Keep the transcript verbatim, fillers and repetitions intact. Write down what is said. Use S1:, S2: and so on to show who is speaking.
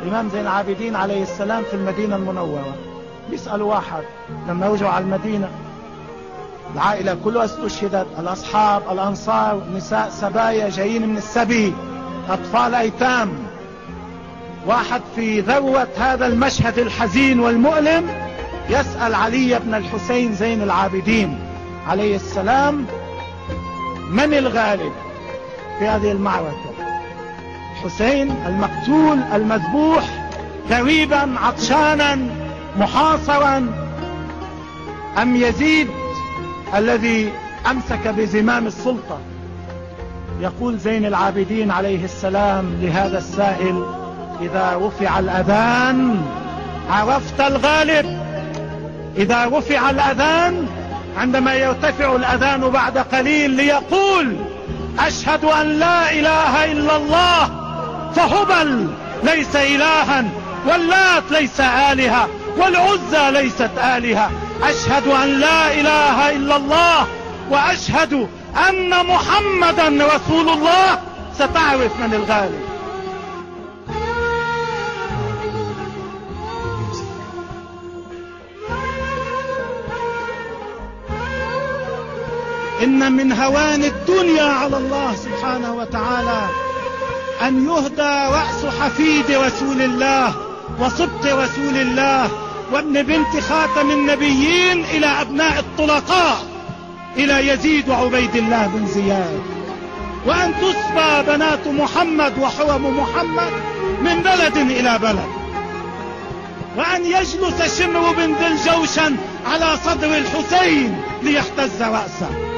S1: الإمام زين العابدين عليه السلام في المدينة المنورة، بيسألوا واحد لما وجوا على المدينة، العائلة كلها استشهدت، الأصحاب، الأنصار، نساء سبايا جايين من السبي، أطفال أيتام. واحد في ذروة هذا المشهد الحزين والمؤلم يسأل علي بن الحسين زين العابدين عليه السلام: من الغالب في هذه المعركة؟ الحسين المقتول المذبوح غريبا عطشانا محاصرا، أم يزيد الذي أمسك بزمام السلطة؟ يقول زين العابدين عليه السلام لهذا السائل: إذا رفع الأذان عرفت الغالب. إذا رفع الأذان، عندما يرتفع الأذان بعد قليل ليقول: أشهد أن لا إله إلا الله، فهبل ليس إلها، واللات ليس آلهة، والعزى ليست آلهة، أشهد أن لا إله إلا الله وأشهد أن محمدا رسول الله، ستعرف من الغالب. إن من هوان الدنيا على الله سبحانه وتعالى أن يهدى رأس حفيد رسول الله وصبط رسول الله وابن بنت خاتم النبيين إلى أبناء الطلقاء، إلى يزيد وعبيد الله بن زياد، وأن تسبى بنات محمد وحرم محمد من بلد إلى بلد، وأن يجلس شمر بن ذي الجوشن على صدر الحسين ليحتز رأسه.